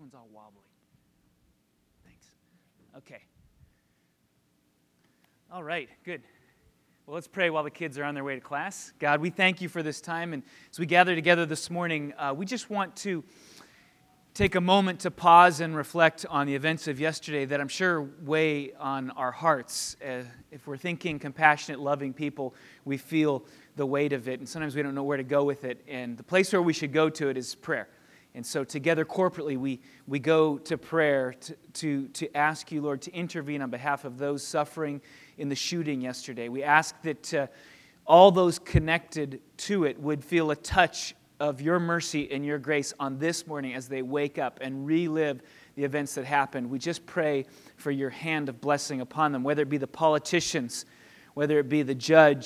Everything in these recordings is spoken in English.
one's all wobbly. Thanks. Okay. All right, good. Well, let's pray while the kids are on their way to class. God, we thank you for this time, and as we gather together this morning, we just want to take a moment to pause and reflect on the events of yesterday that I'm sure weigh on our hearts. If we're thinking compassionate, loving people, we feel the weight of it, and sometimes we don't know where to go with it, and the place where we should go to it is prayer. And so together corporately, we go to prayer to ask you, Lord, to intervene on behalf of those suffering in the shooting yesterday. We ask that all those connected to it would feel a touch of your mercy and your grace on this morning as they wake up and relive the events that happened. We just pray for your hand of blessing upon them, whether it be the politicians, whether it be the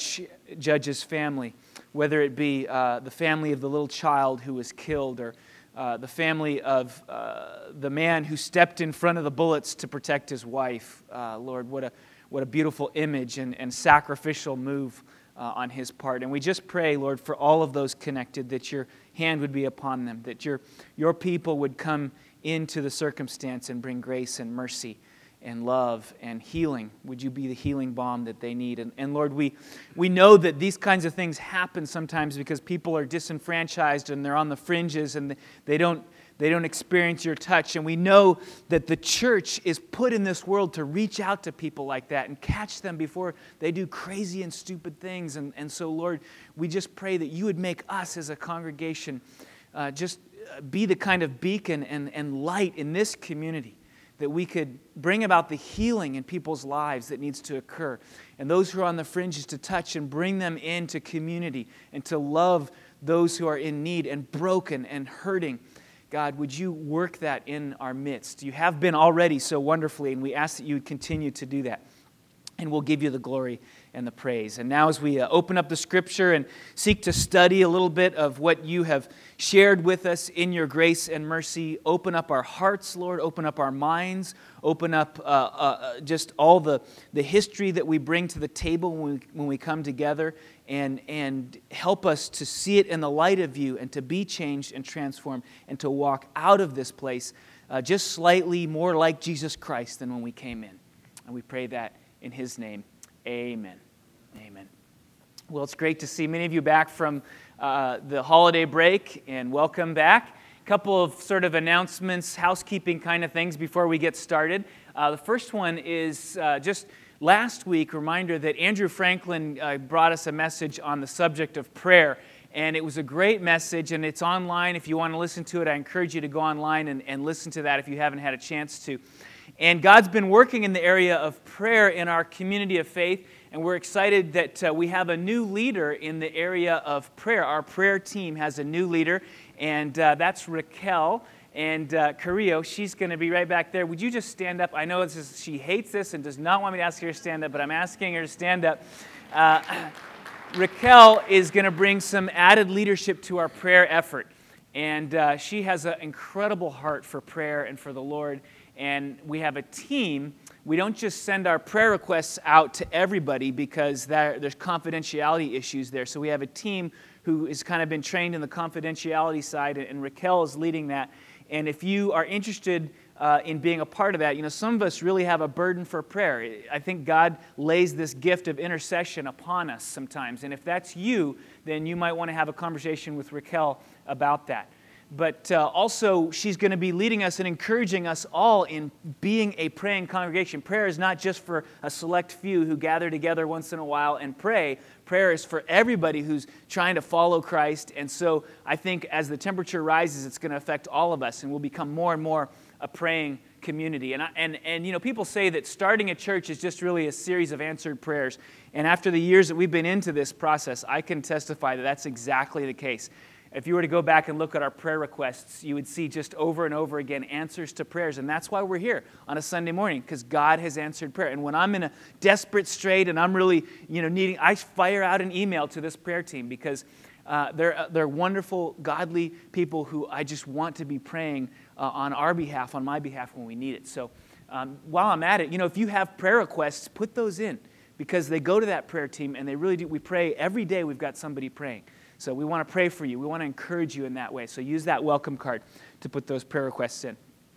judge's family, whether it be the family of the little child who was killed, or the family of the man who stepped in front of the bullets to protect his wife. Lord, what a beautiful image and sacrificial move on his part. And we just pray, Lord, for all of those connected, that your hand would be upon them, that your people would come into the circumstance and bring grace and mercy and love and healing. Would you be the healing balm that they need? And Lord, we know that these kinds of things happen sometimes because people are disenfranchised and they're on the fringes and they don't experience your touch. And we know that the church is put in this world to reach out to people like that and catch them before they do crazy and stupid things. And so, Lord, we just pray that you would make us as a congregation just be the kind of beacon and light in this community, that we could bring about the healing in people's lives that needs to occur. And those who are on the fringes to touch and bring them into community and to love those who are in need and broken and hurting. God, would you work that in our midst? You have been already so wonderfully, and we ask that you would continue to do that. And we'll give you the glory and the praise. And now as we open up the Scripture and seek to study a little bit of what you have shared with us in your grace and mercy, open up our hearts, Lord, open up our minds, open up just all the history that we bring to the table when we come together, and help us to see it in the light of you and to be changed and transformed and to walk out of this place just slightly more like Jesus Christ than when we came in. And we pray that in his name, amen. Amen. Well, it's great to see many of you back from the holiday break, and welcome back. A couple of sort of announcements, housekeeping kind of things before we get started. The first one is just last week, reminder that Andrew Franklin brought us a message on the subject of prayer. And it was a great message, and it's online. If you want to listen to it, I encourage you to go online and listen to that if you haven't had a chance to. And God's been working in the area of prayer in our community of faith, and we're excited that we have a new leader in the area of prayer. Our prayer team has a new leader, and that's Raquel. And Carrillo, she's going to be right back there. Would you just stand up? I know she hates this and does not want me to ask her to stand up, but I'm asking her to stand up. Raquel is going to bring some added leadership to our prayer effort. And she has an incredible heart for prayer and for the Lord. And we have a team. We don't just send our prayer requests out to everybody because there's confidentiality issues there. So we have a team who has kind of been trained in the confidentiality side, and Raquel is leading that. And if you are interested in being a part of that, some of us really have a burden for prayer. I think God lays this gift of intercession upon us sometimes. And if that's you, then you might want to have a conversation with Raquel about that. But also, she's going to be leading us and encouraging us all in being a praying congregation. Prayer is not just for a select few who gather together once in a while and pray. Prayer is for everybody who's trying to follow Christ. And so I think as the temperature rises, it's going to affect all of us, and we'll become more and more a praying community. And people say that starting a church is just really a series of answered prayers. And after the years that we've been into this process, I can testify that that's exactly the case. If you were to go back and look at our prayer requests, you would see just over and over again answers to prayers. And that's why we're here on a Sunday morning, because God has answered prayer. And when I'm in a desperate strait and I'm really needing, I fire out an email to this prayer team because they're wonderful, godly people who I just want to be praying on our behalf, on my behalf when we need it. So while I'm at it, if you have prayer requests, put those in because they go to that prayer team and they really do. We pray every day. We've got somebody praying. So we want to pray for you. We want to encourage you in that way. So use that welcome card to put those prayer requests in.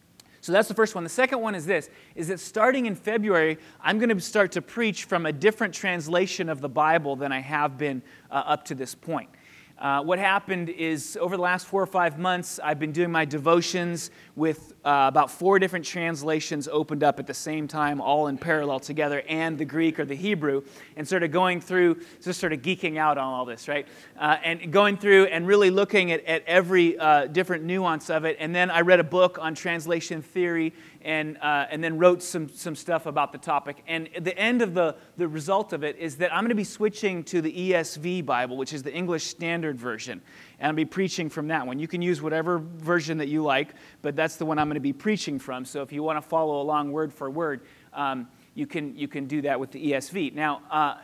So that's the first one. The second one is this, is that starting in February, I'm going to start to preach from a different translation of the Bible than I have been up to this point. What happened is over the last 4 or 5 months, I've been doing my devotions with about 4 different translations opened up at the same time, all in parallel together, and the Greek or the Hebrew, and sort of going through, just sort of geeking out on all this, right? And going through and really looking at every different nuance of it. And then I read a book on translation theory and then wrote some stuff about the topic. And at the end of the result of it is that I'm going to be switching to the ESV Bible, which is the English Standard Version. And I'll be preaching from that one. You can use whatever version that you like, but that's the one I'm going to be preaching from. So if you want to follow along word for word, you can do that with the ESV. Now,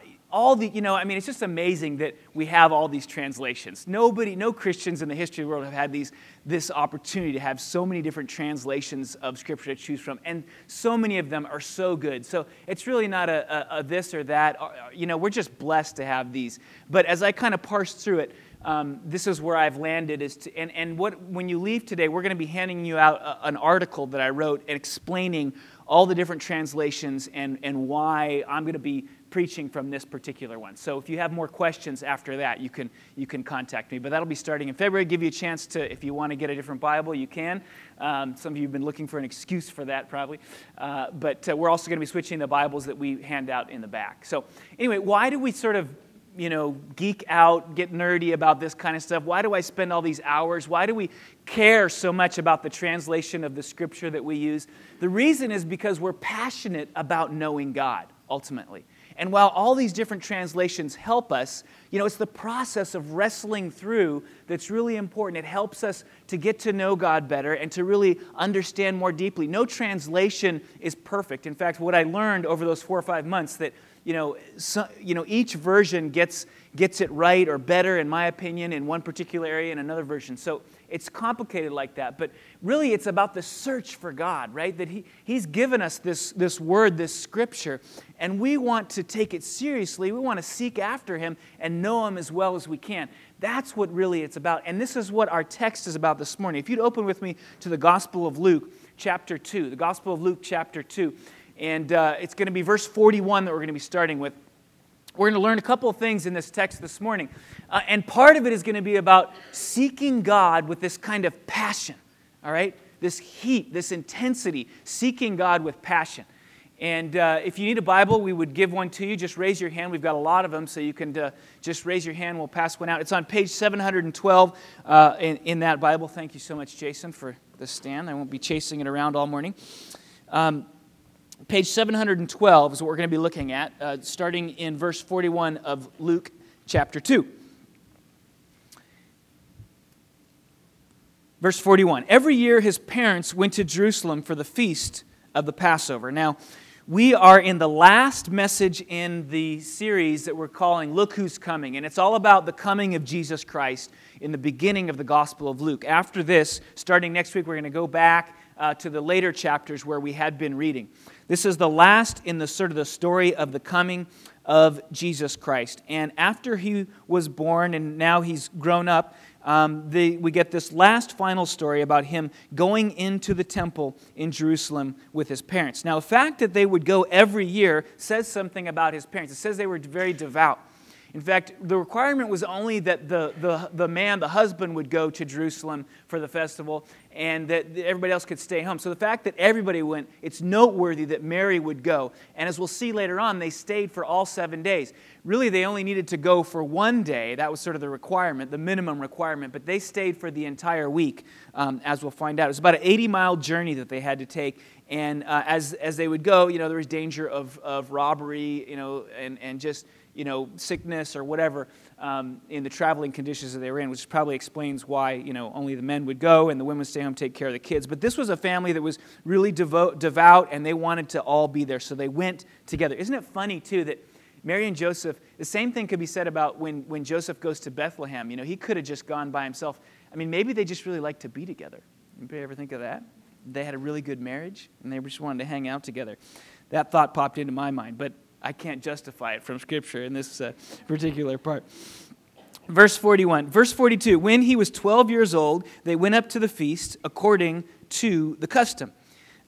it's just amazing that we have all these translations. No Christians in the history of the world have had this opportunity to have so many different translations of Scripture to choose from, and so many of them are so good. So it's really not a this or that. We're just blessed to have these. But as I kind of parse through it, this is where I've landed. When you leave today, we're going to be handing you out an article that I wrote and explaining all the different translations and why I'm going to be preaching from this particular one. So if you have more questions after that, you can contact me. But that'll be starting in February. Give you a chance to, if you want to get a different Bible, you can. Some of you have been looking for an excuse for that probably. But we're also going to be switching the Bibles that we hand out in the back. So anyway, why do we sort of geek out, get nerdy about this kind of stuff? Why do I spend all these hours? Why do we care so much about the translation of the Scripture that we use? The reason is because we're passionate about knowing God, ultimately. And while all these different translations help us, it's the process of wrestling through that's really important. It helps us to get to know God better and to really understand more deeply. No translation is perfect. In fact, what I learned over those 4 or 5 months that each version gets it right or better, in my opinion, in one particular area in another version. So it's complicated like that. But really, it's about the search for God, right? That He's given us this word, this Scripture, and we want to take it seriously. We want to seek after Him and know Him as well as we can. That's what really it's about. And this is what our text is about this morning. If you'd open with me to the Gospel of Luke, chapter 2. The Gospel of Luke, chapter 2. And it's going to be verse 41 that we're going to be starting with. We're going to learn a couple of things in this text this morning. And part of it is going to be about seeking God with this kind of passion, all right? This heat, this intensity, seeking God with passion. And if you need a Bible, we would give one to you. Just raise your hand. We've got a lot of them, so you can just raise your hand. We'll pass one out. It's on page 712 in that Bible. Thank you so much, Jason, for the stand. I won't be chasing it around all morning. Page 712 is what we're going to be looking at, starting in verse 41 of Luke chapter 2. Verse 41, every year his parents went to Jerusalem for the feast of the Passover. Now, we are in the last message in the series that we're calling Look Who's Coming, and it's all about the coming of Jesus Christ in the beginning of the Gospel of Luke. After this, starting next week, we're going to go back to the later chapters where we had been reading. This is the last in the sort of the story of the coming of Jesus Christ. And after He was born and now He's grown up, we get this last final story about Him going into the temple in Jerusalem with His parents. Now, the fact that they would go every year says something about His parents. It says they were very devout. In fact, the requirement was only that the husband, would go to Jerusalem for the festival and that everybody else could stay home. So the fact that everybody went, it's noteworthy that Mary would go. And as we'll see later on, they stayed for all 7 days. Really, they only needed to go for one day. That was sort of the requirement, the minimum requirement. But they stayed for the entire week, as we'll find out. It was about an 80-mile journey that they had to take. And as they would go, there was danger of robbery, and just sickness or whatever in the traveling conditions that they were in, which probably explains why, only the men would go and the women would stay home take care of the kids. But this was a family that was really devout, and they wanted to all be there, so they went together. Isn't it funny, too, that Mary and Joseph, the same thing could be said about when Joseph goes to Bethlehem. He could have just gone by himself. I mean, maybe they just really like to be together. Anybody ever think of that? They had a really good marriage, and they just wanted to hang out together. That thought popped into my mind, but I can't justify it from Scripture in this particular part. Verse 41. Verse 42. When he was 12 years old, they went up to the feast according to the custom.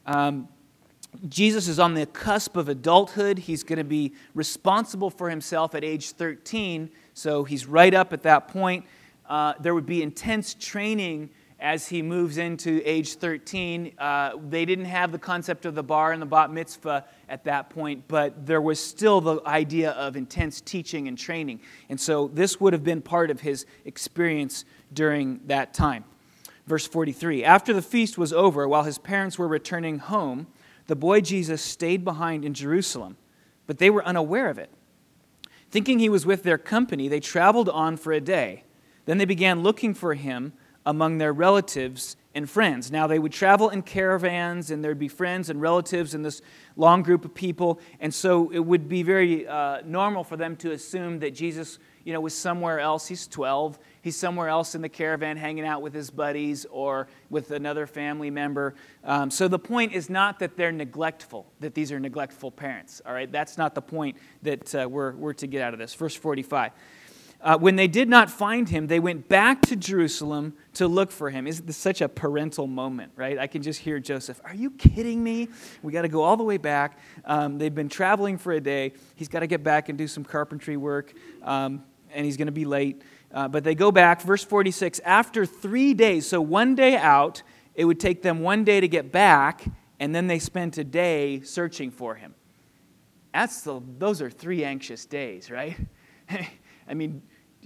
Jesus is on the cusp of adulthood. He's going to be responsible for himself at age 13, so he's right up at that point. There would be intense training as he moves into age 13. They didn't have the concept of the bar and the bat mitzvah at that point, but there was still the idea of intense teaching and training. And so this would have been part of his experience during that time. Verse 43, after the feast was over, while his parents were returning home, the boy Jesus stayed behind in Jerusalem, but they were unaware of it. Thinking he was with their company, they traveled on for a day. Then they began looking for him among their relatives and friends. Now they would travel in caravans, and there'd be friends and relatives in this long group of people, and so it would be very normal for them to assume that Jesus, was somewhere else. He's 12. He's somewhere else in the caravan hanging out with his buddies or with another family member. So the point is not that they're neglectful, that these are neglectful parents. All right, that's not the point that we're to get out of this. Verse 45. When they did not find him, they went back to Jerusalem to look for him. Isn't this such a parental moment, right? I can just hear Joseph, are you kidding me? We got to go all the way back. They've been traveling for a day. He's got to get back and do some carpentry work, and he's going to be late. But they go back. Verse 46, after 3 days, so 1 day out, it would take them 1 day to get back, and then they spent a day searching for him. Those are 3 anxious days, right? I mean,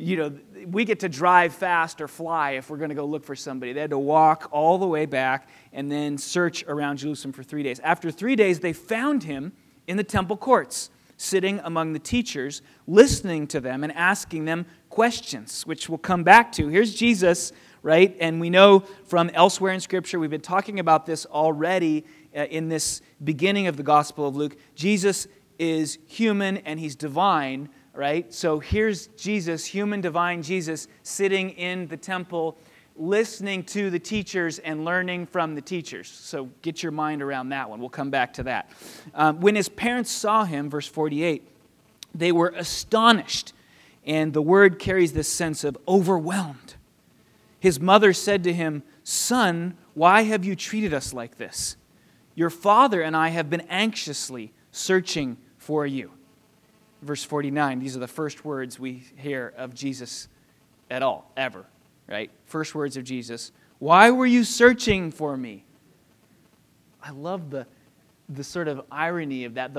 we get to drive fast or fly if we're going to go look for somebody. They had to walk all the way back and then search around Jerusalem for 3 days. After 3 days, they found him in the temple courts, sitting among the teachers, listening to them and asking them questions, which we'll come back to. Here's Jesus, right? And we know from elsewhere in Scripture, we've been talking about this already in this beginning of the Gospel of Luke. Jesus is human and he's divine, right? So here's Jesus, human, divine Jesus, sitting in the temple, listening to the teachers and learning from the teachers. So get your mind around that one. We'll come back to that. When his parents saw him, verse 48, they were astonished. And the word carries this sense of overwhelmed. His mother said to him, "Son, why have you treated us like this? Your father and I have been anxiously searching for you." Verse 49, these are the first words we hear of Jesus at all, ever, right? First words of Jesus. "Why were you searching for me?" I love the sort of irony of that.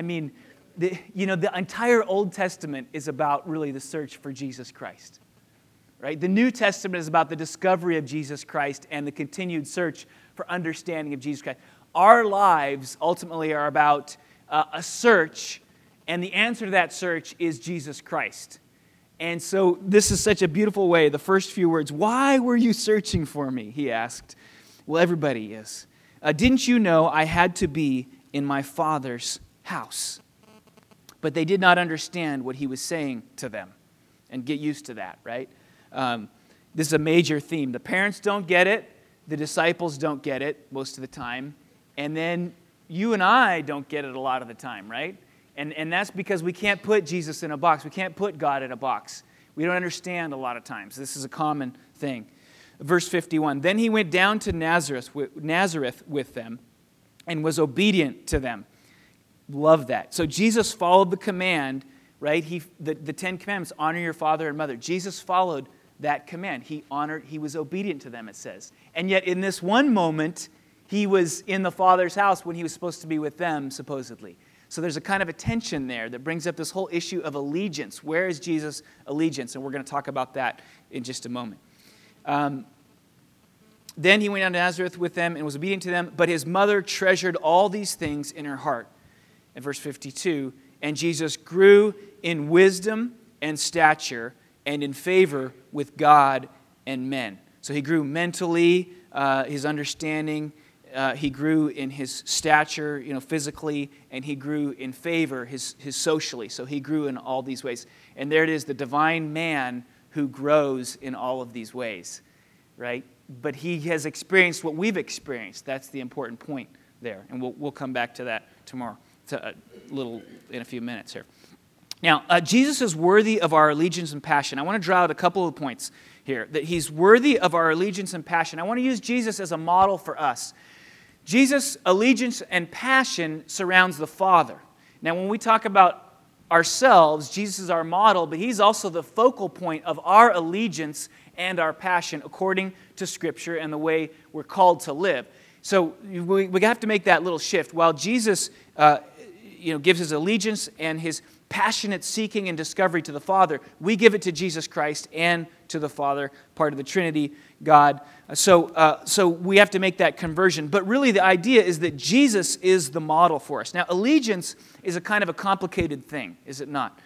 The entire Old Testament is about really the search for Jesus Christ, right? The New Testament is about the discovery of Jesus Christ and the continued search for understanding of Jesus Christ. Our lives ultimately are about a search, and the answer to that search is Jesus Christ. And so this is such a beautiful way. The first few words, "Why were you searching for me?" he asked. Well, everybody is. "Didn't you know I had to be in my Father's house?" But they did not understand what he was saying to them. And get used to that, right? This is a major theme. The parents don't get it. The disciples don't get it most of the time. And then you and I don't get it a lot of the time, right? And that's because we can't put Jesus in a box. We can't put God in a box. We don't understand a lot of times. This is a common thing. Verse 51, "Then he went down to Nazareth with them and was obedient to them." Love that. So Jesus followed the command, right? The 10 Commandments, honor your father and mother. Jesus followed that command. He was obedient to them, it says. And yet in this one moment, he was in the Father's house when he was supposed to be with them, supposedly. So there's a kind of a tension there that brings up this whole issue of allegiance. Where is Jesus' allegiance? And we're going to talk about that in just a moment. Then he went down to Nazareth with them and was obedient to them, but his mother treasured all these things in her heart. In verse 52, "And Jesus grew in wisdom and stature and in favor with God and men." So he grew mentally, his understanding. He grew in his stature, physically, and he grew in favor, his socially. So he grew in all these ways. And there it is, the divine man who grows in all of these ways, right? But he has experienced what we've experienced. That's the important point there. And we'll come back to that tomorrow, in a few minutes here. Now, Jesus is worthy of our allegiance and passion. I want to draw out a couple of points here. That he's worthy of our allegiance and passion. I want to use Jesus as a model for us. Jesus' allegiance and passion surrounds the Father. Now, when we talk about ourselves, Jesus is our model, but He's also the focal point of our allegiance and our passion according to Scripture and the way we're called to live. So we have to make that little shift. While Jesus gives His allegiance and His passionate seeking and discovery to the Father, we give it to Jesus Christ and to the Father, part of the Trinity, God. So we have to make that conversion. But really the idea is that Jesus is the model for us. Now, allegiance is a kind of a complicated thing, is it not?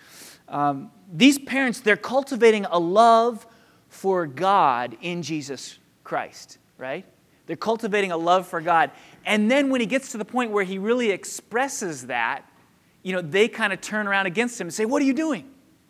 These parents, they're cultivating a love for God in Jesus Christ, right? They're cultivating a love for God. And then when He gets to the point where He really expresses that, they kind of turn around against Him and say, "What are you doing?"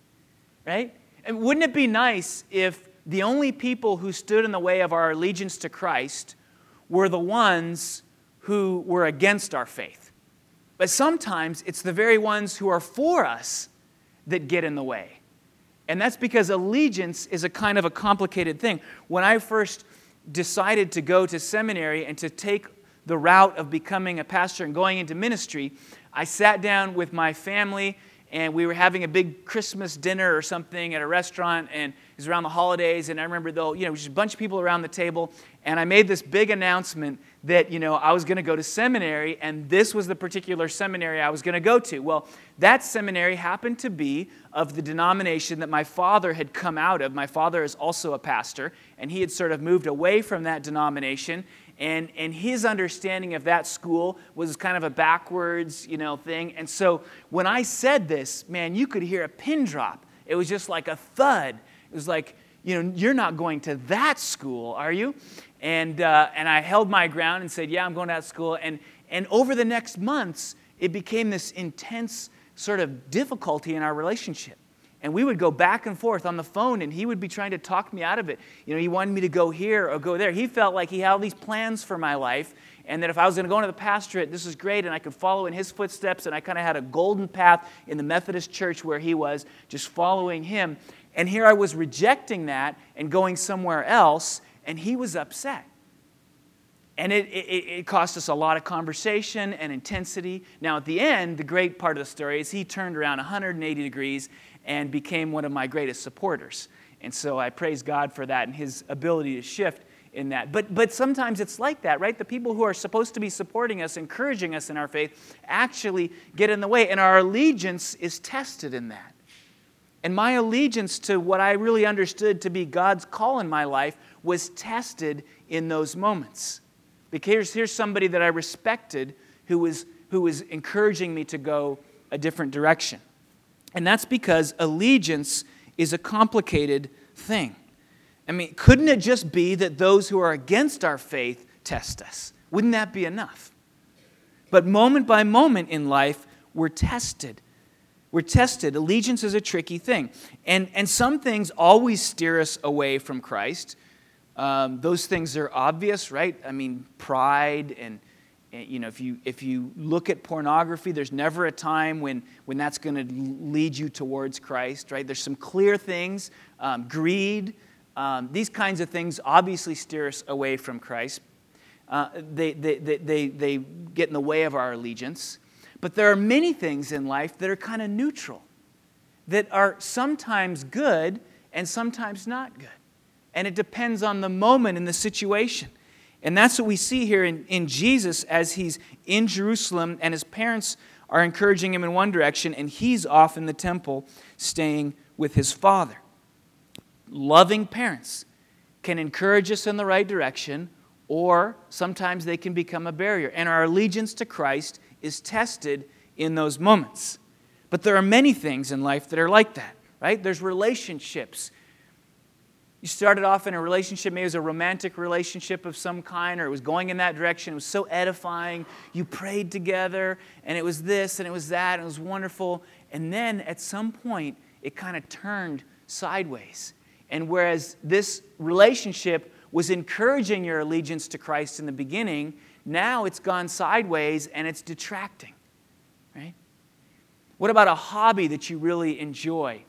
Right? And wouldn't it be nice if the only people who stood in the way of our allegiance to Christ were the ones who were against our faith? But sometimes it's the very ones who are for us that get in the way. And that's because allegiance is a kind of a complicated thing. When I first decided to go to seminary and to take the route of becoming a pastor and going into ministry, I sat down with my family and we were having a big Christmas dinner or something at a restaurant, and it was around the holidays, and I remember just a bunch of people around the table, and I made this big announcement that, I was going to go to seminary, and this was the particular seminary I was going to go to. Well, that seminary happened to be of the denomination that my father had come out of. My father is also a pastor, and he had sort of moved away from that denomination, and his understanding of that school was kind of a backwards, thing. And so when I said this, man, you could hear a pin drop. It was just like a thud. It was like, you're not going to that school, are you? And I held my ground and said, yeah, I'm going to that school. And over the next months, it became this intense sort of difficulty in our relationship. And we would go back and forth on the phone, and he would be trying to talk me out of it. He wanted me to go here or go there. He felt like he had all these plans for my life, and that if I was going to go into the pastorate, this was great, and I could follow in his footsteps, and I kind of had a golden path in the Methodist church where he was, just following him. And here I was rejecting that and going somewhere else, and he was upset. And it cost us a lot of conversation and intensity. Now, at the end, the great part of the story is he turned around 180 degrees and became one of my greatest supporters. And so I praise God for that and His ability to shift in that. But sometimes it's like that, right? The people who are supposed to be supporting us, encouraging us in our faith, actually get in the way. And our allegiance is tested in that. And my allegiance to what I really understood to be God's call in my life was tested in those moments. Because here's somebody that I respected who was encouraging me to go a different direction. And that's because allegiance is a complicated thing. I mean, couldn't it just be that those who are against our faith test us? Wouldn't that be enough? But moment by moment in life, we're tested. We're tested. Allegiance is a tricky thing. And some things always steer us away from Christ. Those things are obvious, right? I mean, pride and if you look at pornography, there's never a time when that's going to lead you towards Christ, right? There's some clear things, greed, these kinds of things obviously steer us away from Christ. They get in the way of our allegiance. But there are many things in life that are kind of neutral, that are sometimes good and sometimes not good. And it depends on the moment and the situation. And that's what we see here in Jesus as He's in Jerusalem and His parents are encouraging Him in one direction and He's off in the temple staying with His Father. Loving parents can encourage us in the right direction, or sometimes they can become a barrier. And our allegiance to Christ is tested in those moments. But there are many things in life that are like that, right? There's relationships. You started off in a relationship, maybe it was a romantic relationship of some kind, or it was going in that direction. It was so edifying. You prayed together, and it was this, and it was that, and it was wonderful. And then at some point, it kind of turned sideways. And whereas this relationship was encouraging your allegiance to Christ in the beginning, now it's gone sideways, and it's detracting, right? What about a hobby that you really enjoy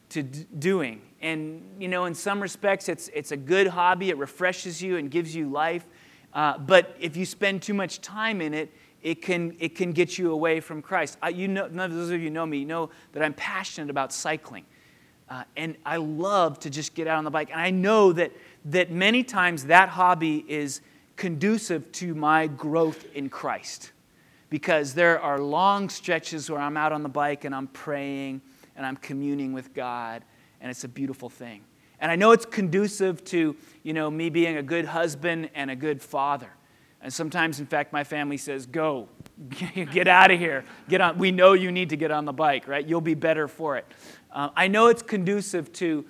doing? And, in some respects, it's a good hobby. It refreshes you and gives you life. But if you spend too much time in it, it can get you away from Christ. None of those of you know me, you know that I'm passionate about cycling. And I love to just get out on the bike. And I know that many times that hobby is conducive to my growth in Christ. Because there are long stretches where I'm out on the bike and I'm praying and I'm communing with God. And it's a beautiful thing. And I know it's conducive to, me being a good husband and a good father. And sometimes, in fact, my family says, go, get out of here. Get on. We know you need to get on the bike, right? You'll be better for it. I know it's conducive to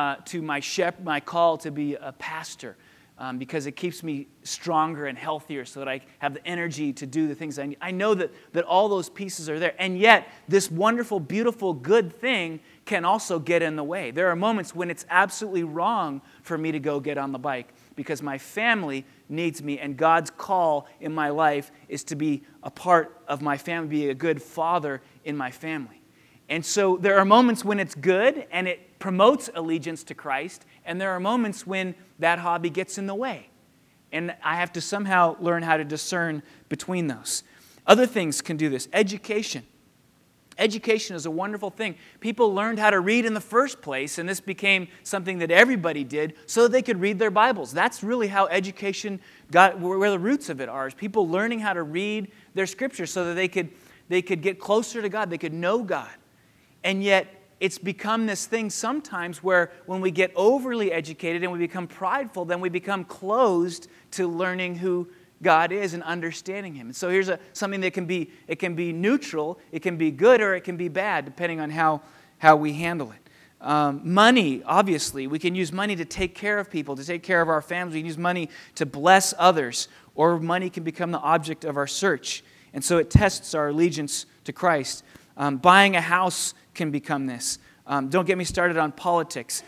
my call to be a pastor because it keeps me stronger and healthier so that I have the energy to do the things I need. I know that all those pieces are there. And yet, this wonderful, beautiful, good thing can also get in the way. There are moments when it's absolutely wrong for me to go get on the bike because my family needs me, and God's call in my life is to be a part of my family, be a good father in my family. And so there are moments when it's good and it promotes allegiance to Christ, and there are moments when that hobby gets in the way. And I have to somehow learn how to discern between those. Other things can do this. Education. Education is a wonderful thing. People learned how to read in the first place, and this became something that everybody did so that they could read their Bibles. That's really how education got, where the roots of it are, is people learning how to read their scriptures so that they could get closer to God, they could know God. And yet, it's become this thing sometimes where when we get overly educated and we become prideful, then we become closed to learning who God is and understanding Him. And so here's something that can be neutral, it can be good, or it can be bad, depending on how we handle it. Money, obviously. We can use money to take care of people, to take care of our families. We can use money to bless others, or money can become the object of our search. And so it tests our allegiance to Christ. Buying a house can become this. Don't get me started on politics.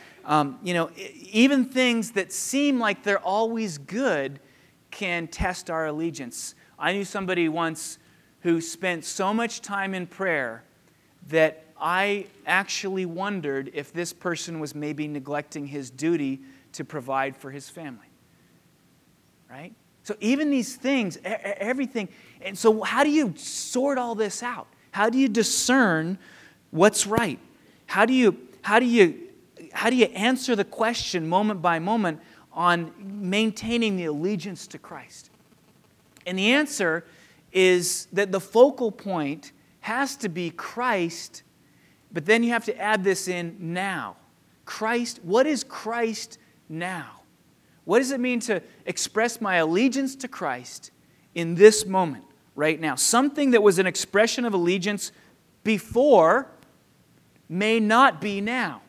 Even things that seem like they're always good can test our allegiance. I knew somebody once who spent so much time in prayer that I actually wondered if this person was maybe neglecting his duty to provide for his family. Right? So even these things, everything. And so how do you sort all this out? How do you discern what's right? How do you answer the question moment by moment on maintaining the allegiance to Christ? And the answer is that the focal point has to be Christ, but then you have to add this in now. Christ, what is Christ now? What does it mean to express my allegiance to Christ in this moment, right now? Something that was an expression of allegiance before may not be now.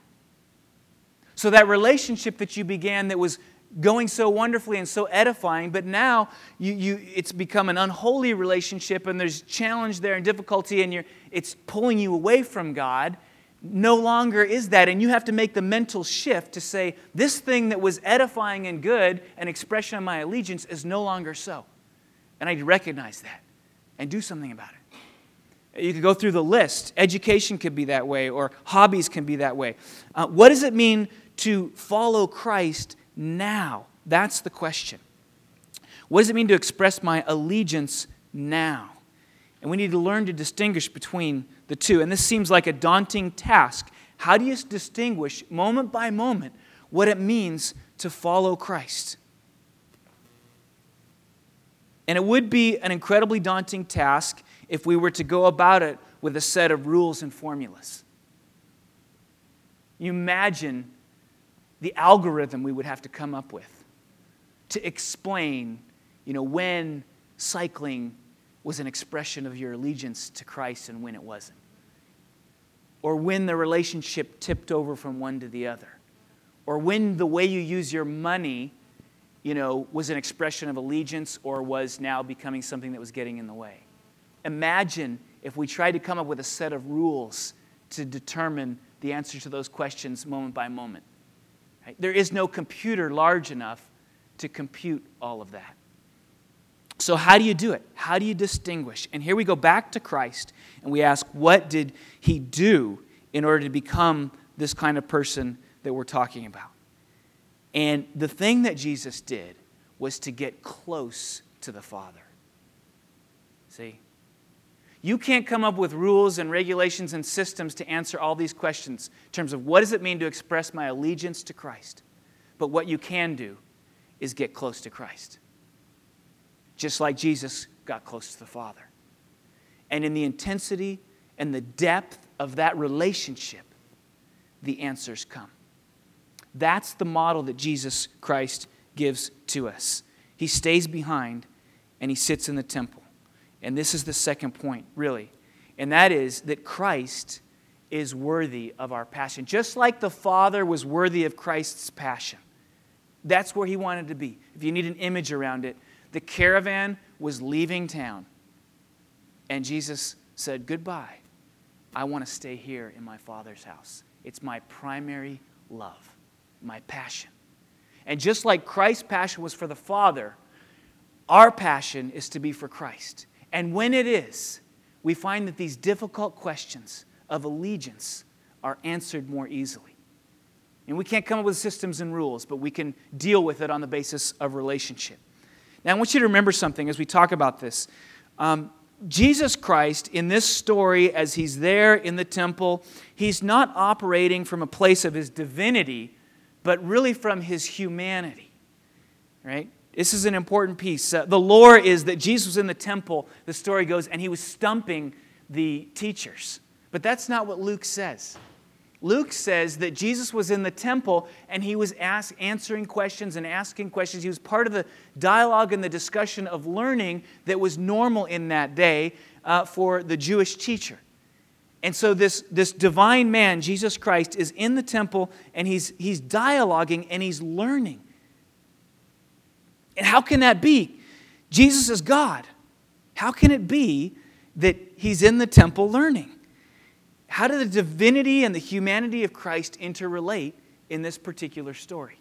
So that relationship that you began that was going so wonderfully and so edifying, but now it's become an unholy relationship and there's challenge there and difficulty and it's pulling you away from God, no longer is that. And you have to make the mental shift to say, this thing that was edifying and good, an expression of my allegiance, is no longer so. And I recognize that and do something about it. You could go through the list. Education could be that way, or hobbies can be that way. What does it mean to follow Christ now? That's the question. What does it mean to express my allegiance now? And we need to learn to distinguish between the two. And this seems like a daunting task. How do you distinguish moment by moment what it means to follow Christ? And it would be an incredibly daunting task if we were to go about it with a set of rules and formulas. You imagine the algorithm we would have to come up with to explain, when cycling was an expression of your allegiance to Christ and when it wasn't. Or when the relationship tipped over from one to the other. Or when the way you use your money, was an expression of allegiance or was now becoming something that was getting in the way. Imagine if we tried to come up with a set of rules to determine the answer to those questions moment by moment. Right? There is no computer large enough to compute all of that. So how do you do it? How do you distinguish? And here we go back to Christ and we ask, what did He do in order to become this kind of person that we're talking about? And the thing that Jesus did was to get close to the Father. See? You can't come up with rules and regulations and systems to answer all these questions in terms of what does it mean to express my allegiance to Christ. But what you can do is get close to Christ. Just like Jesus got close to the Father. And in the intensity and the depth of that relationship, the answers come. That's the model that Jesus Christ gives to us. He stays behind and he sits in the temple. And this is the second point, really. And that is that Christ is worthy of our passion. Just like the Father was worthy of Christ's passion. That's where he wanted to be. If you need an image around it, the caravan was leaving town. And Jesus said, goodbye. I want to stay here in my Father's house. It's my primary love, my passion. And just like Christ's passion was for the Father, our passion is to be for Christ. And when it is, we find that these difficult questions of allegiance are answered more easily. And we can't come up with systems and rules, but we can deal with it on the basis of relationship. Now, I want you to remember something as we talk about this. Jesus Christ, in this story, as he's there in the temple, he's not operating from a place of his divinity, but really from his humanity. Right? This is an important piece. The lore is that Jesus was in the temple, the story goes, and he was stumping the teachers. But that's not what Luke says. Luke says that Jesus was in the temple and he was answering questions and asking questions. He was part of the dialogue and the discussion of learning that was normal in that day for the Jewish teacher. And so this divine man, Jesus Christ, is in the temple and he's dialoguing and he's learning. And how can that be? Jesus is God. How can it be that he's in the temple learning? How do the divinity and the humanity of Christ interrelate in this particular story?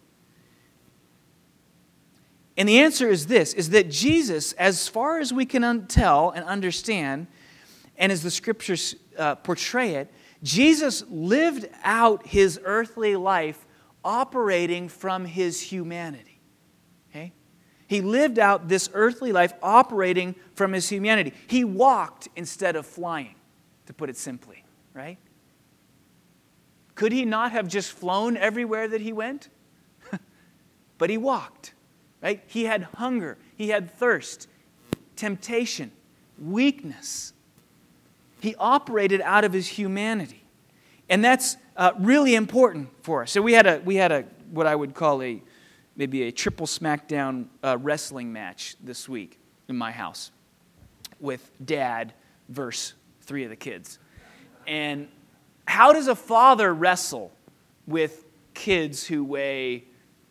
And the answer is this, is that Jesus, as far as we can tell and understand, and as the Scriptures portray it, Jesus lived out his earthly life operating from his humanity. Okay? He lived out this earthly life operating from his humanity. He walked instead of flying, to put it simply. Right? Could he not have just flown everywhere that he went? But he walked. Right? He had hunger. He had thirst, temptation, weakness. He operated out of his humanity. And that's really important for us. So we had a what I would call maybe a triple smackdown wrestling match this week in my house with Dad versus 3 of the kids. And how does a father wrestle with kids who weigh,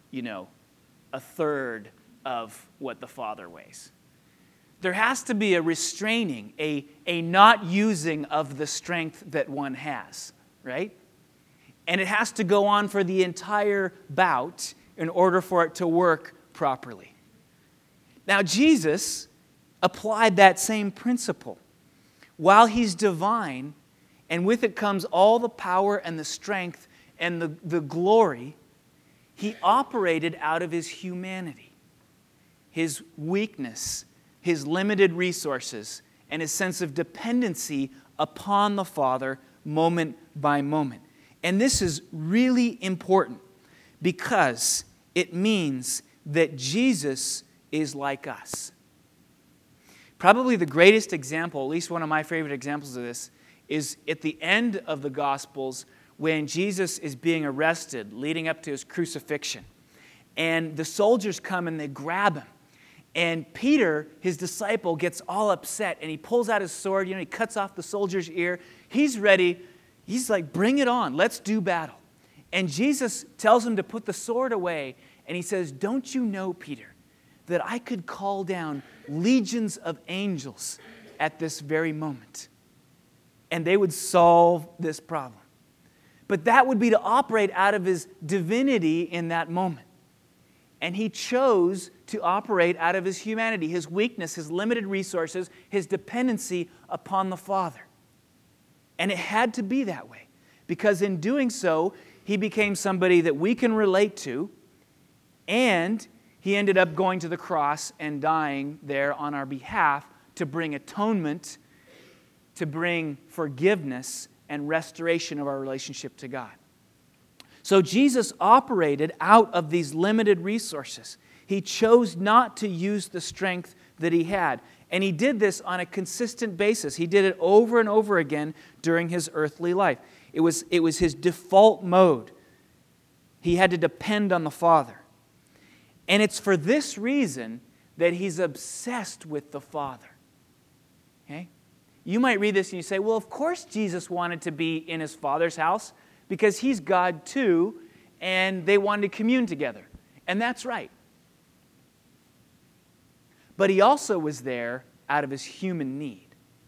a third of what the father weighs? There has to be a restraining, a not using of the strength that one has, right? And it has to go on for the entire bout in order for it to work properly. Now, Jesus applied that same principle. While he's divine, and with it comes all the power and the strength and the glory, he operated out of his humanity, his weakness, his limited resources, and his sense of dependency upon the Father moment by moment. And this is really important because it means that Jesus is like us. Probably the greatest example, at least one of my favorite examples of this, is at the end of the Gospels when Jesus is being arrested, leading up to his crucifixion. And the soldiers come and they grab him. And Peter, his disciple, gets all upset and he pulls out his sword, he cuts off the soldier's ear. He's ready. He's like, bring it on. Let's do battle. And Jesus tells him to put the sword away. And he says, don't you know, Peter, that I could call down legions of angels at this very moment? And they would solve this problem. But that would be to operate out of his divinity in that moment. And he chose to operate out of his humanity, his weakness, his limited resources, his dependency upon the Father. And it had to be that way. Because in doing so, he became somebody that we can relate to. And He ended up going to the cross and dying there on our behalf to bring atonement, to bring forgiveness and restoration of our relationship to God. So Jesus operated out of these limited resources. He chose not to use the strength that he had. And he did this on a consistent basis. He did it over and over again during his earthly life. It was his default mode. He had to depend on the Father. And it's for this reason that he's obsessed with the Father. Okay? You might read this and you say, well, of course Jesus wanted to be in his Father's house because he's God too, and they wanted to commune together. And that's right. But he also was there out of his human need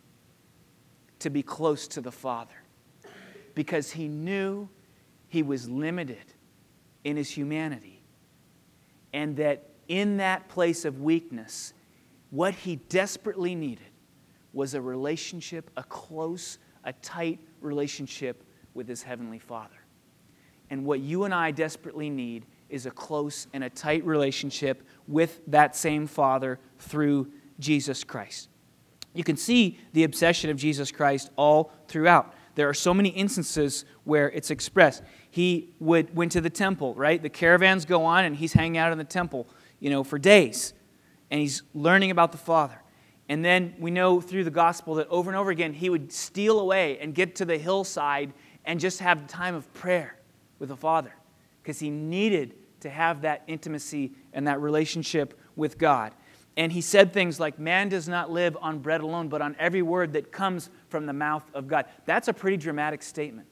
to be close to the Father because he knew he was limited in his humanity, and that in that place of weakness, what he desperately needed was a relationship, a close, a tight relationship with his Heavenly Father. And what you and I desperately need is a close and a tight relationship with that same Father through Jesus Christ. You can see the obsession of Jesus Christ all throughout. There are so many instances where it's expressed. He went to the temple, right? The caravans go on and he's hanging out in the temple, for days. And he's learning about the Father. And then we know through the gospel that over and over again, he would steal away and get to the hillside and just have time of prayer with the Father, because he needed to have that intimacy and that relationship with God. And he said things like, man does not live on bread alone, but on every word that comes from the mouth of God. That's a pretty dramatic statement.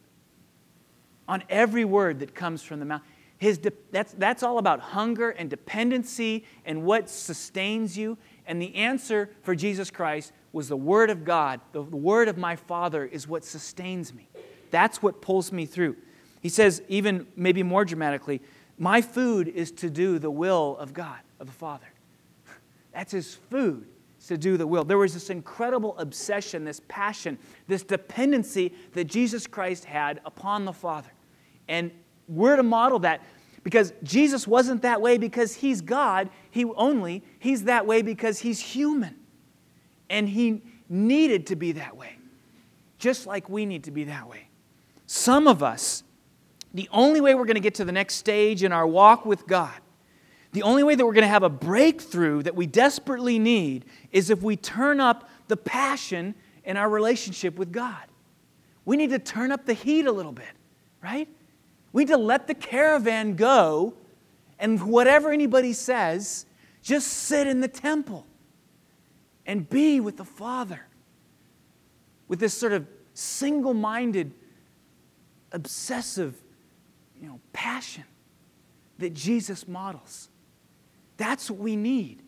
On every word that comes from the mouth. That's all about hunger and dependency and what sustains you. And the answer for Jesus Christ was the Word of God. The Word of my Father is what sustains me. That's what pulls me through. He says, even maybe more dramatically, my food is to do the will of God, of the Father. That's his food, to do the will. There was this incredible obsession, this passion, this dependency that Jesus Christ had upon the Father. And we're to model that, because Jesus wasn't that way because he's God. He's that way because he's human. And he needed to be that way, just like we need to be that way. Some of us, the only way we're going to get to the next stage in our walk with God, the only way that we're going to have a breakthrough that we desperately need, is if we turn up the passion in our relationship with God. We need to turn up the heat a little bit, right? We need to let the caravan go, and whatever anybody says, just sit in the temple and be with the Father with this sort of single-minded, obsessive, passion that Jesus models. That's what we need.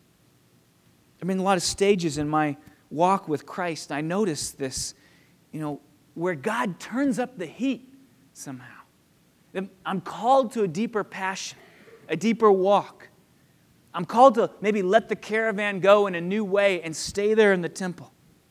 I'm in a lot of stages in my walk with Christ. I notice this, where God turns up the heat somehow. I'm called to a deeper passion, a deeper walk. I'm called to maybe let the caravan go in a new way and stay there in the temple.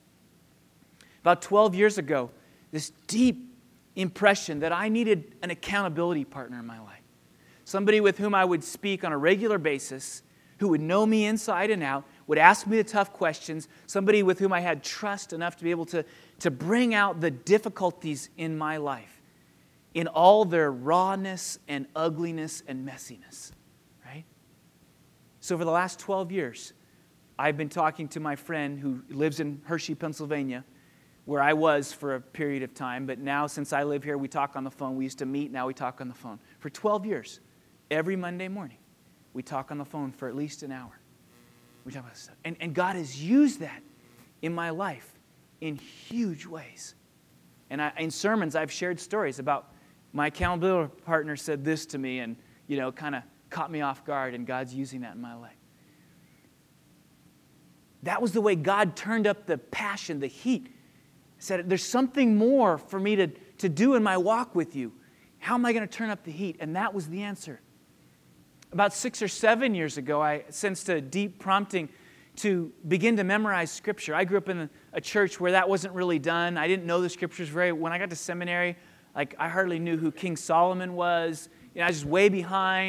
About 12 years ago, this deep impression that I needed an accountability partner in my life. Somebody with whom I would speak on a regular basis, who would know me inside and out, would ask me the tough questions, somebody with whom I had trust enough to be able to bring out the difficulties in my life in all their rawness and ugliness and messiness, right? So for the last 12 years, I've been talking to my friend who lives in Hershey, Pennsylvania, where I was for a period of time, but now since I live here, we talk on the phone. We used to meet, now we talk on the phone. For 12 years, every Monday morning, we talk on the phone for at least an hour. We talk about this stuff. And God has used that in my life in huge ways. And in sermons, I've shared stories about my accountability partner said this to me and, kind of caught me off guard, and God's using that in my life. That was the way God turned up the passion, the heat. Said, there's something more for me to do in my walk with you. How am I going to turn up the heat? And that was the answer. About 6 or 7 years ago, I sensed a deep prompting to begin to memorize Scripture. I grew up in a church where that wasn't really done. I didn't know the Scriptures when I got to seminary, I hardly knew who King Solomon was. I was just way behind.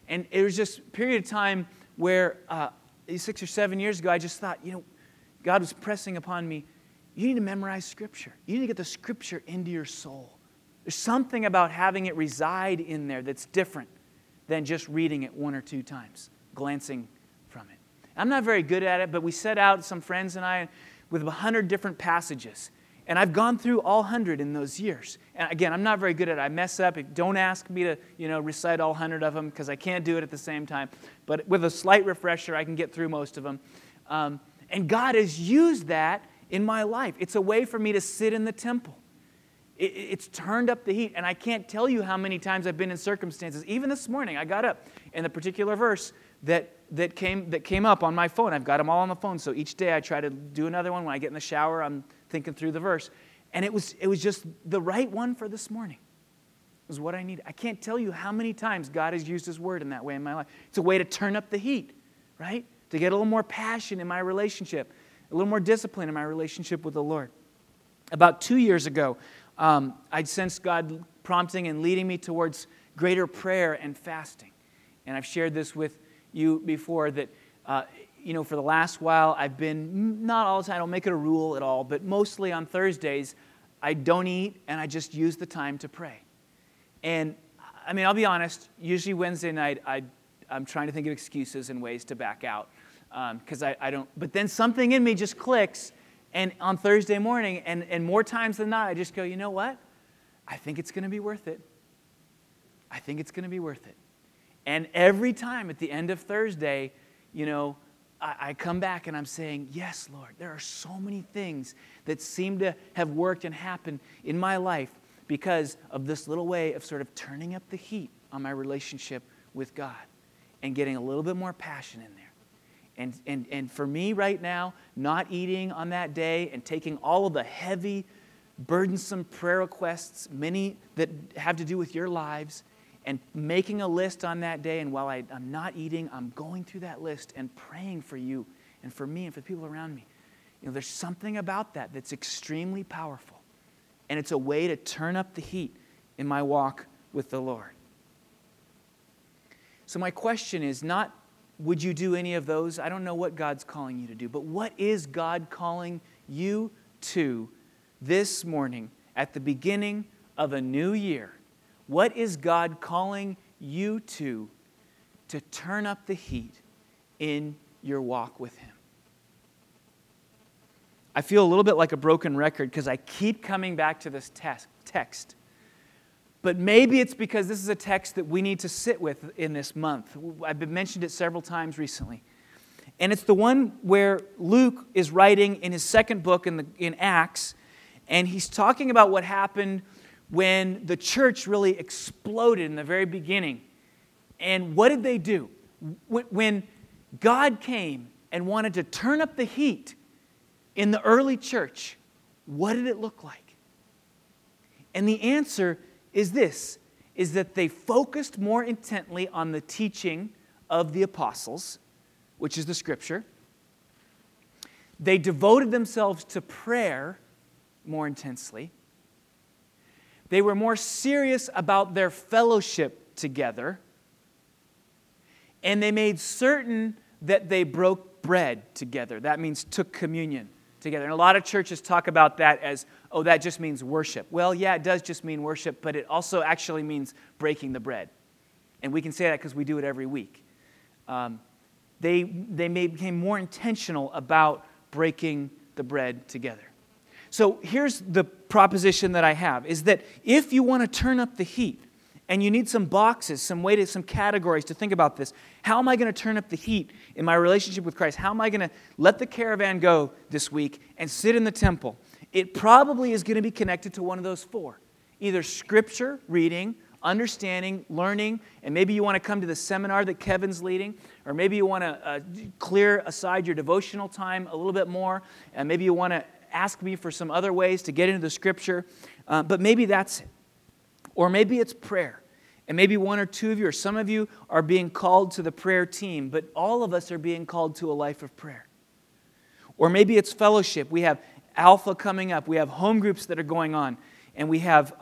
And it was just a period of time where 6 or 7 years ago, I just thought, God was pressing upon me, you need to memorize Scripture. You need to get the Scripture into your soul. There's something about having it reside in there that's different than just reading it 1 or 2 times, glancing from it. I'm not very good at it, but we set out, some friends and I, with 100 different passages. And I've gone through all 100 in those years. And again, I'm not very good at it. I mess up. Don't ask me to, recite all 100 of them because I can't do it at the same time. But with a slight refresher, I can get through most of them. And God has used that in my life. It's a way for me to sit in the temple. It's turned up the heat. And I can't tell you how many times I've been in circumstances. Even this morning, I got up, and the particular verse that came up on my phone, I've got them all on the phone. So each day I try to do another one. When I get in the shower, I'm thinking through the verse. And it was just the right one for this morning. It was what I needed. I can't tell you how many times God has used His Word in that way in my life. It's a way to turn up the heat, right? To get a little more passion in my relationship, a little more discipline in my relationship with the Lord. About 2 years ago, I'd sensed God prompting and leading me towards greater prayer and fasting. And I've shared this with you before that, for the last while, I've been, not all the time, I don't make it a rule at all, but mostly on Thursdays, I don't eat and I just use the time to pray. And, I'll be honest, usually Wednesday night, I'm trying to think of excuses and ways to back out because I don't, but then something in me just clicks. And on Thursday morning, and more times than not, I just go, you know what? I think it's going to be worth it. I think it's going to be worth it. And every time at the end of Thursday, I come back and I'm saying, yes, Lord, there are so many things that seem to have worked and happened in my life because of this little way of sort of turning up the heat on my relationship with God and getting a little bit more passion in there. And for me right now, not eating on that day and taking all of the heavy, burdensome prayer requests, many that have to do with your lives, and making a list on that day, and while I'm not eating, I'm going through that list and praying for you and for me and for the people around me. There's something about that that's extremely powerful. And it's a way to turn up the heat in my walk with the Lord. So my question is not, would you do any of those? I don't know what God's calling you to do, but what is God calling you to this morning at the beginning of a new year? What is God calling you to turn up the heat in your walk with Him? I feel a little bit like a broken record because I keep coming back to this text. But maybe it's because this is a text that we need to sit with in this month. I've mentioned it several times recently. And it's the one where Luke is writing in his second book in Acts, and he's talking about what happened when the church really exploded in the very beginning. And what did they do? When God came and wanted to turn up the heat in the early church, what did it look like? And the answer is this, is that they focused more intently on the teaching of the apostles, which is the Scripture. They devoted themselves to prayer more intensely. They were more serious about their fellowship together. And they made certain that they broke bread together. That means took communion together. And a lot of churches talk about that as, oh, that just means worship. Well, yeah, it does just mean worship, but it also actually means breaking the bread. And we can say that because we do it every week. They became more intentional about breaking the bread together. So here's the proposition that I have, is that if you want to turn up the heat, and you need some boxes, some categories to think about this. How am I going to turn up the heat in my relationship with Christ? How am I going to let the caravan go this week and sit in the temple? It probably is going to be connected to one of those four. Either Scripture, reading, understanding, learning, and maybe you want to come to the seminar that Kevin's leading, or maybe you want to clear aside your devotional time a little bit more, and maybe you want to ask me for some other ways to get into the Scripture, but maybe that's it. Or maybe it's prayer. And maybe one or two of you or some of you are being called to the prayer team, but all of us are being called to a life of prayer. Or maybe it's fellowship. We have Alpha coming up. We have home groups that are going on. And we have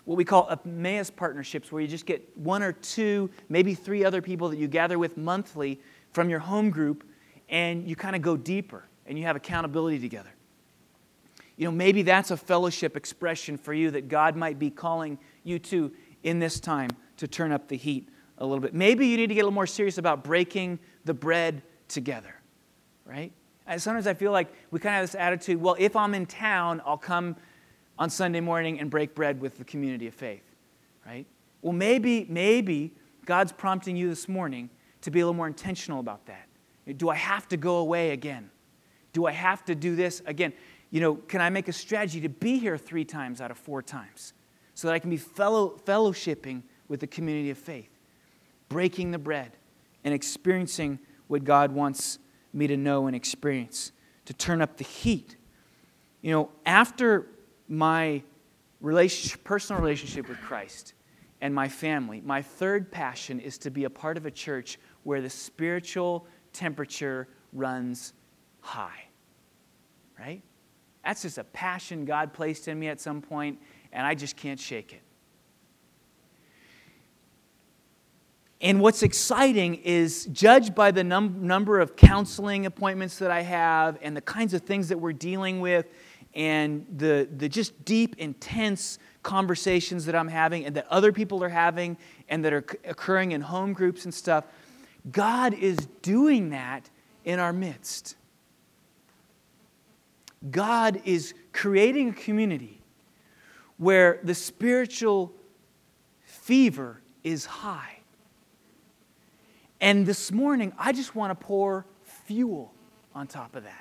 what we call Emmaus partnerships, where you just get one or two, maybe three other people that you gather with monthly from your home group, and you kind of go deeper, and you have accountability together. Maybe that's a fellowship expression for you that God might be calling you to in this time to turn up the heat a little bit. Maybe you need to get a little more serious about breaking the bread together, right? And sometimes I feel like we kind of have this attitude, well, if I'm in town, I'll come on Sunday morning and break bread with the community of faith, right? Well, maybe God's prompting you this morning to be a little more intentional about that. Do I have to go away again? Do I have to do this again? Can I make a strategy to be here 3 times out of 4 times so that I can be fellowshipping with the community of faith, breaking the bread and experiencing what God wants me to know and experience, to turn up the heat. After my personal relationship with Christ and my family, my third passion is to be a part of a church where the spiritual temperature runs high, right? That's just a passion God placed in me at some point, and I just can't shake it. And what's exciting is, judged by the number of counseling appointments that I have and the kinds of things that we're dealing with and the just deep, intense conversations that I'm having and that other people are having and that are occurring in home groups and stuff, God is doing that in our midst. God is creating a community where the spiritual fever is high. And this morning, I just want to pour fuel on top of that.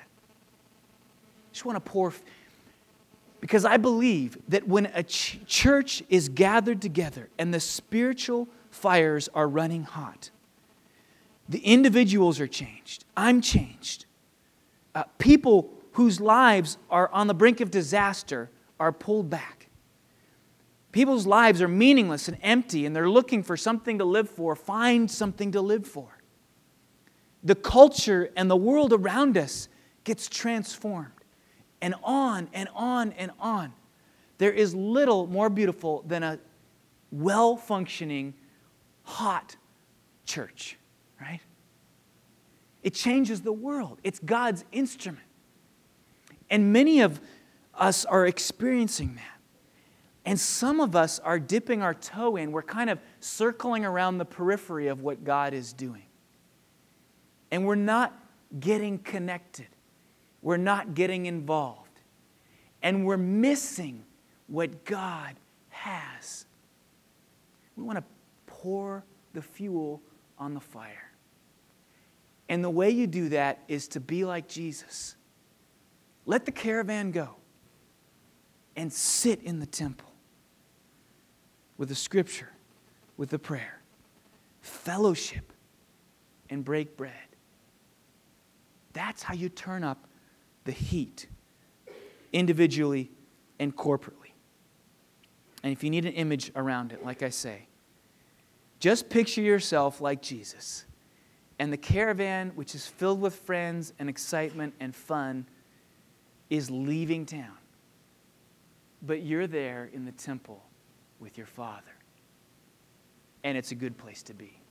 I just want to pour, because I believe that when a church is gathered together and the spiritual fires are running hot, the individuals are changed. I'm changed. People whose lives are on the brink of disaster are pulled back. People's lives are meaningless and empty, and they're looking for something to live for. Find something to live for. The culture and the world around us gets transformed. And on and on and on. There is little more beautiful than a well-functioning, hot church, right? It changes the world. It's God's instrument. And many of us are experiencing that. And some of us are dipping our toe in. We're kind of circling around the periphery of what God is doing. And we're not getting connected. We're not getting involved. And we're missing what God has. We want to pour the fuel on the fire. And the way you do that is to be like Jesus. Let the caravan go and sit in the temple with the scripture, with the prayer, fellowship, and break bread. That's how you turn up the heat, individually and corporately. And if you need an image around it, like I say, just picture yourself like Jesus. And the caravan, which is filled with friends and excitement and fun, is leaving town. But you're there in the temple with your Father. And it's a good place to be.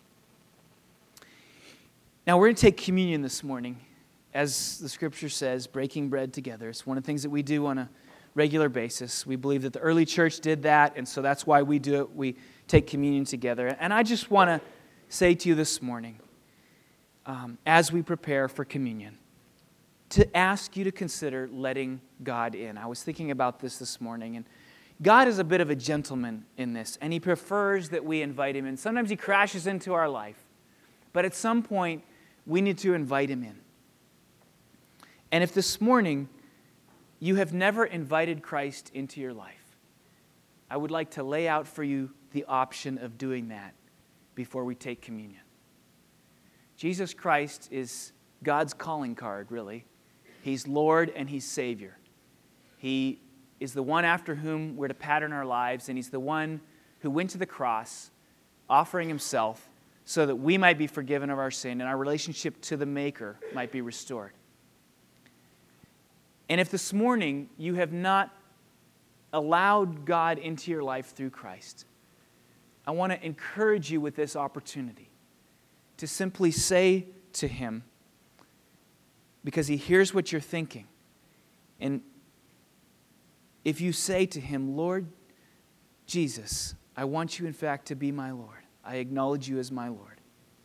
Now we're going to take communion this morning. As the scripture says, breaking bread together. It's one of the things that we do on a regular basis. We believe that the early church did that, and so that's why we do it. We take communion together. And I just want to say to you this morning, as we prepare for communion, to ask you to consider letting God in. I was thinking about this morning, and God is a bit of a gentleman in this, and He prefers that we invite Him in. Sometimes He crashes into our life, but at some point, we need to invite Him in. And if this morning you have never invited Christ into your life, I would like to lay out for you the option of doing that before we take communion. Jesus Christ is God's calling card, really. He's Lord and He's Savior. He is the one after whom we're to pattern our lives, and He's the one who went to the cross, offering Himself so that we might be forgiven of our sin and our relationship to the Maker might be restored. And if this morning you have not allowed God into your life through Christ, I want to encourage you with this opportunity to simply say to Him, because He hears what you're thinking, and if you say to Him, Lord Jesus, I want you in fact to be my Lord. I acknowledge you as my Lord.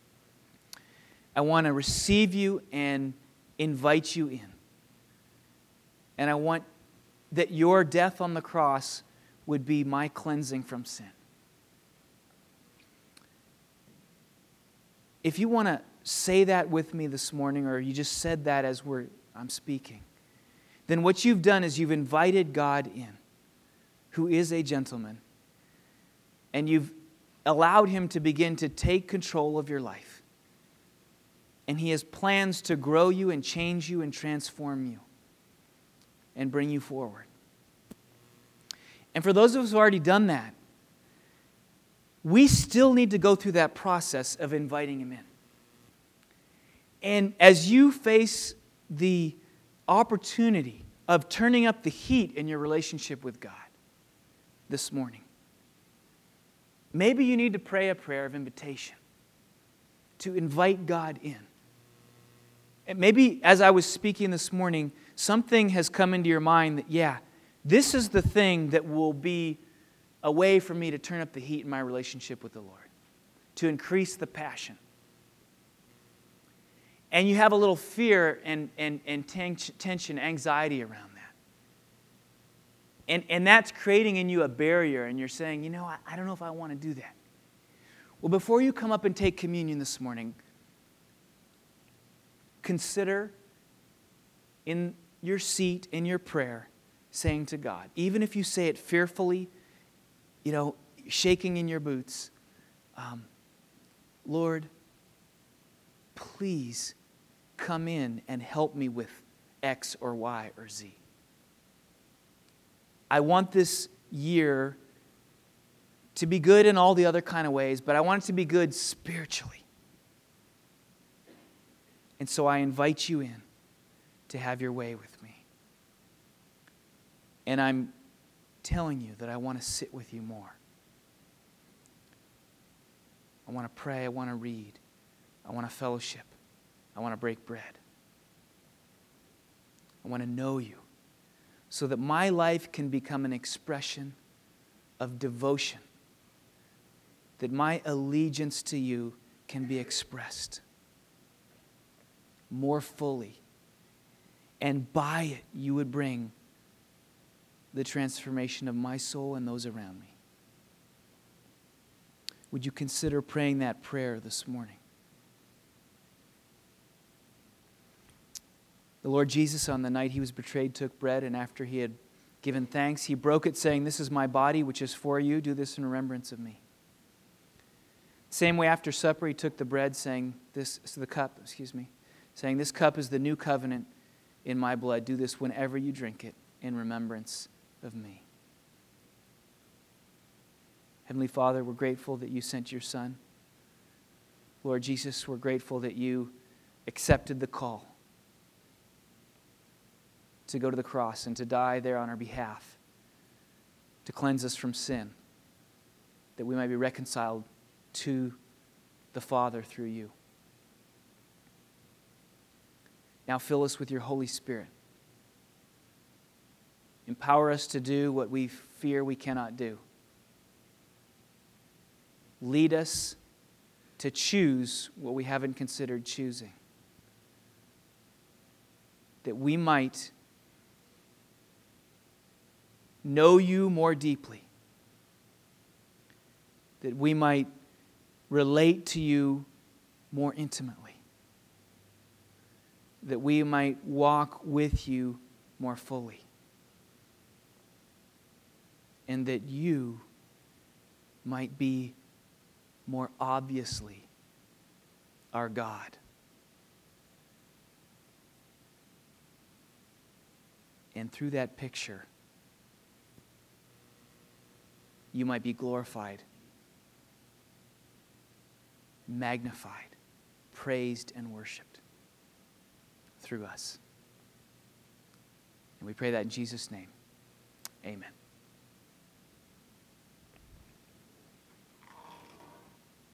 I want to receive you and invite you in. And I want that your death on the cross would be my cleansing from sin. If you want to say that with me this morning, or you just said that as I'm speaking, then what you've done is you've invited God in, who is a gentleman, and you've allowed Him to begin to take control of your life. And He has plans to grow you and change you and transform you and bring you forward. And for those of us who have already done that, we still need to go through that process of inviting Him in. And as you face the opportunity of turning up the heat in your relationship with God this morning, maybe you need to pray a prayer of invitation to invite God in. And maybe as I was speaking this morning, something has come into your mind that, yeah, this is the thing that will be a way for me to turn up the heat in my relationship with the Lord, to increase the passion. And you have a little fear and tension, anxiety around that. And that's creating in you a barrier, and you're saying, you know, I don't know if I want to do that. Well, before you come up and take communion this morning, consider in your seat, in your prayer, saying to God, even if you say it fearfully, you know, shaking in your boots, Lord, please come in and help me with X or Y or Z. I want this year to be good in all the other kind of ways, but I want it to be good spiritually. And so I invite you in to have your way with me. And I'm telling you that I want to sit with you more. I want to pray, I want to read, I want to fellowship, I want to break bread. I want to know you so that my life can become an expression of devotion, that my allegiance to you can be expressed more fully. And by it, you would bring the transformation of my soul and those around me. Would you consider praying that prayer this morning? The Lord Jesus, on the night He was betrayed, took bread, and after He had given thanks, He broke it, saying, "This is my body, which is for you. Do this in remembrance of me." Same way, after supper, He took the bread, saying, "This is the cup," saying, "This cup is the new covenant in my blood. Do this whenever you drink it in remembrance of me." Heavenly Father, we're grateful that you sent your Son. Lord Jesus, we're grateful that you accepted the call to go to the cross and to die there on our behalf, to cleanse us from sin, that we might be reconciled to the Father through you. Now fill us with your Holy Spirit. Empower us to do what we fear we cannot do. Lead us to choose what we haven't considered choosing, that we might know you more deeply, that we might relate to you more intimately, that we might walk with you more fully, and that you might be more obviously our God. And through that picture, you might be glorified, magnified, praised, and worshiped through us. And we pray that in Jesus' name. Amen.